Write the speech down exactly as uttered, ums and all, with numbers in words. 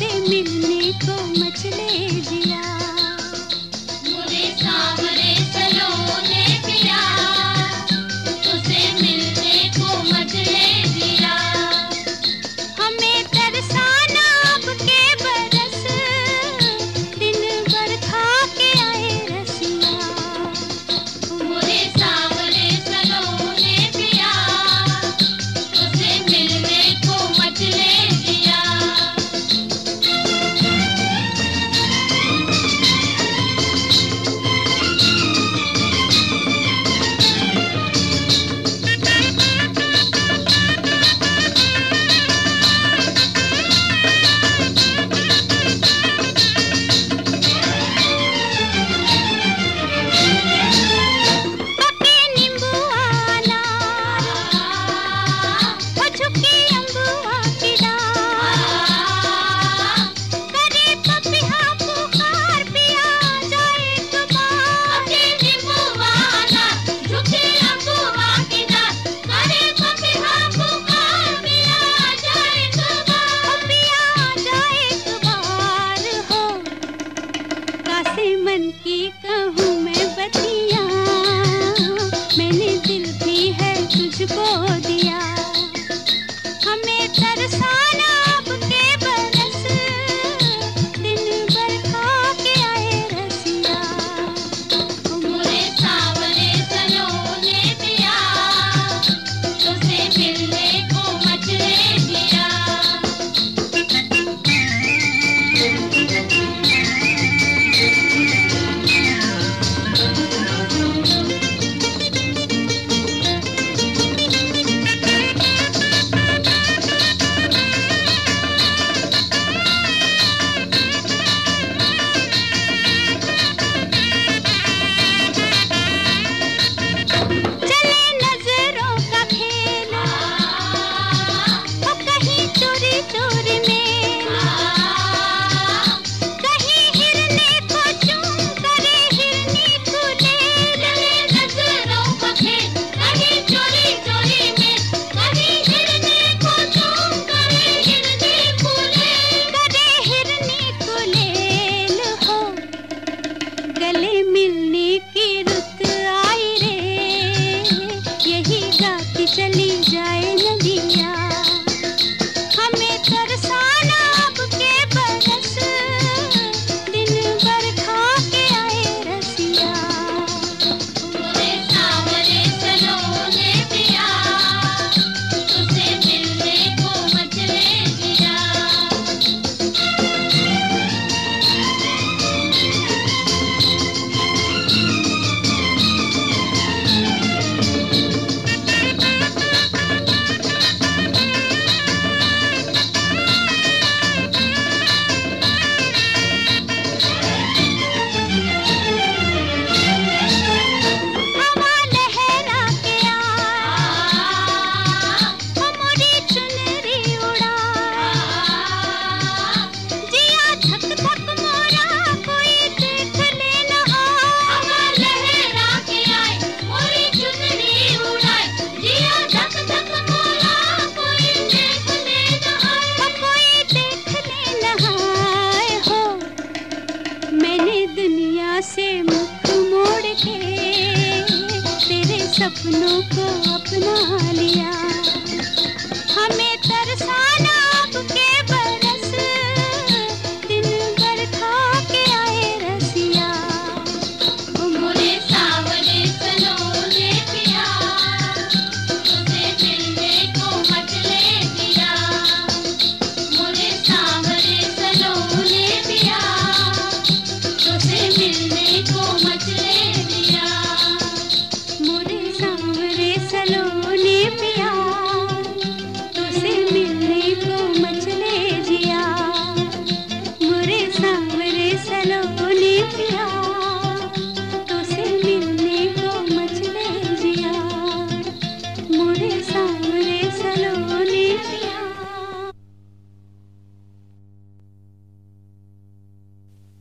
तुझसे मिलने को मचले जिया। मोरे सांवरे सलोने पिया, तुझसे मिलने को मचले जिया। हमें तरसाना अब के बरस, दिन भर खा के आए रसिया। मोरे सांवरे सलोने पिया, तुझसे मिलने को मचले जिया। पके नींबुआना, वो झुकी अम्बुआ की डाल, करे पपिहा पुकार पिया जाए तुम्हार। पके नींबुआना, झुकी अम्बुआ की डाल, करे पपिहा पुकार पिया जाए तुम्हार। पिया जाए तुम्हार हो, कासे मन की कहूँ मैं बतिया, मैंने दिल भी है तुझको दिया। हमें तरसाना अब के बरस, दिन भर खा के आए रसिया। मोरे सांवरे सलोने पिया, तुझसे मिलने को मचले जिया। चले नजरों का खेल, वो कहीं चोरी चोरी में, कहीं हिरने को चूम करे हिरनी को ले। चले नजरों का खेल, कहीं चोरी चोरी में, कहीं हिरने को चूम करे हिरनी को ले। करे हिरनी को लेल हो, गले मिलने की रुत आई रे, यही गाती चली जाए नदिया। हमें तरसाना अब के बरस, दिन भर खा के आए रसिया। मोरे सांवरे सलोने पिया, तुझसे मिलने को मचले जिया। हवा लहरा के आ, वो मोरी चुनरी उड़ा, जिया धक धक मोरा कोई देख ले न आए। हवा लहरा के आए, मोरी चुनरी उड़ाए, जिया धक धक मोरा कोई देख ले न आए। वो कोई देख ले न आए हो, मैंने दुनिया से मुख मोड़ के तेरे सपनों को अपना लिया।